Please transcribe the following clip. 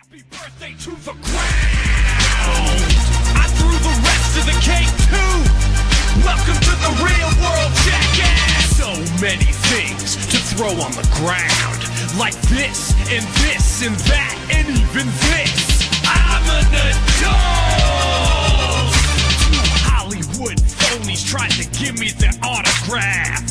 Happy birthday to the ground. I threw the rest of the cake too. Welcome to the real world, jackass. So many things to throw on the ground, like this and this and that and even this. I'm an adult. Two Hollywood phonies tried to give me their autograph.